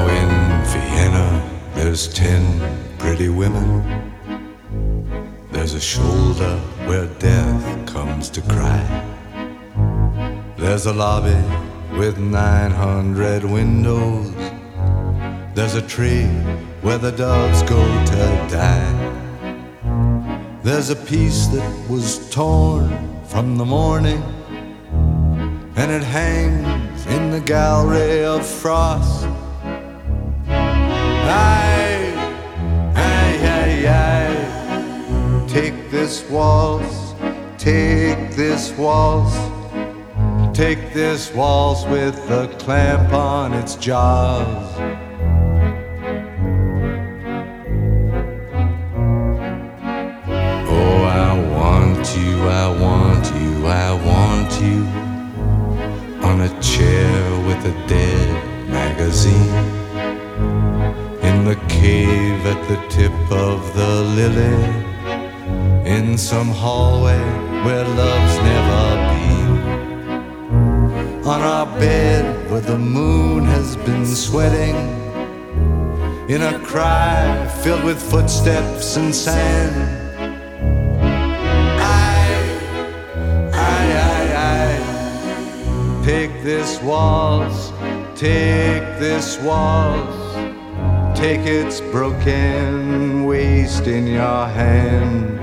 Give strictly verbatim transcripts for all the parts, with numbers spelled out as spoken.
Now in Vienna there's ten pretty women. There's a shoulder where death comes to cry. There's a lobby with nine hundred windows. There's a tree where the doves go to die. There's a piece that was torn from the morning, and it hangs in the gallery of frost. Aye, aye, aye, aye. Take this waltz, take this waltz, take this waltz with a clamp on its jaws. Oh, I want you, I want you, I want you on a chair with a dead magazine, in the cave at the tip of the lily, in some hallway where love's never been, on our bed where the moon has been sweating, in a cry filled with footsteps and sand. Take this waltz, take this waltz, take its broken waist in your hand.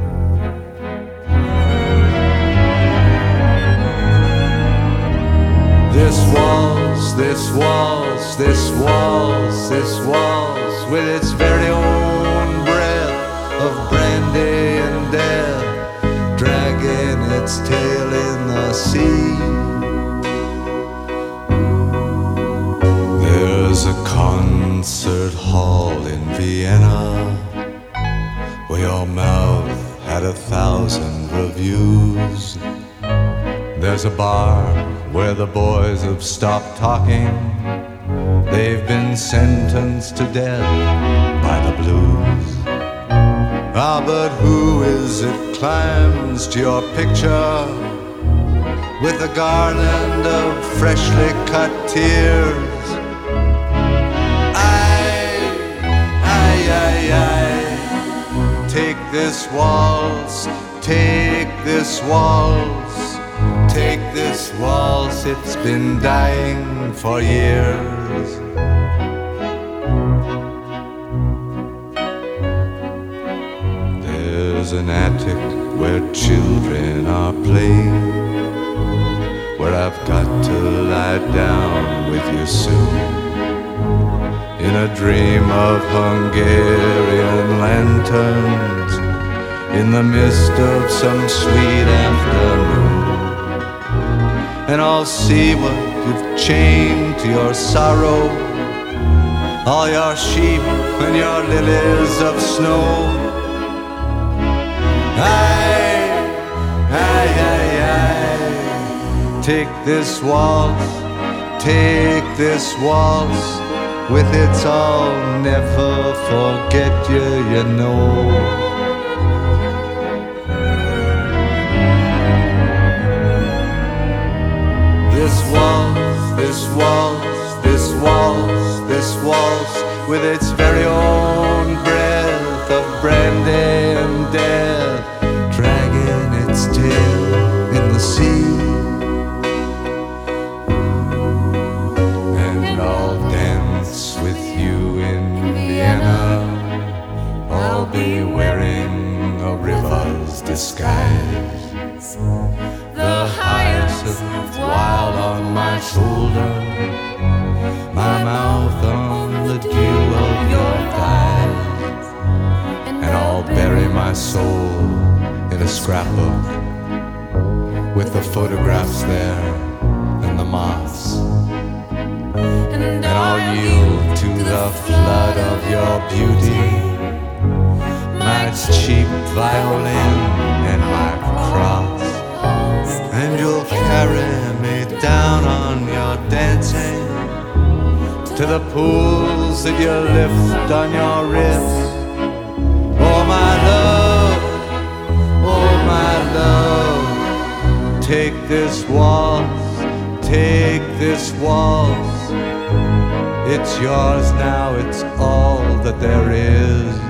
This waltz, this waltz, this waltz, this waltz, with its very own breath of brandy and death, dragging its tail in the sea. There's a concert hall in Vienna where your mouth had a thousand reviews. There's a bar where the boys have stopped talking. They've been sentenced to death by the blues. Ah, but who is it climbs to your picture with a garland of freshly cut tears? Take this waltz, take this waltz, take this waltz, it's been dying for years. There's an attic where children are playing, where I've got to lie down with you soon, in a dream of Hungarian lanterns, in the mist of some sweet afternoon. And I'll see what you've chained to your sorrow, all your sheep and your lilies of snow. Aye, aye, aye, aye. Take this waltz, take this waltz, with its I'll never forget you, you know. This waltz, this waltz, this waltz, this waltz, with its very own breath of brandy and death, dragging its tail in the sea. And I'll dance with you in Vienna, I'll be wearing a river's disguise, the hyacinth wild on my shoulder, my mouth on the dew of your thighs. And I'll bury my soul in a scrapbook with the photographs there and the moths. And I'll yield to the flood of your beauty, my cheap violin and my cross. And you'll carry me down on your dancing to the pools that you lift on your wrist. Oh my love, oh my love, take this waltz, take this waltz, It's yours now, it's all that there is.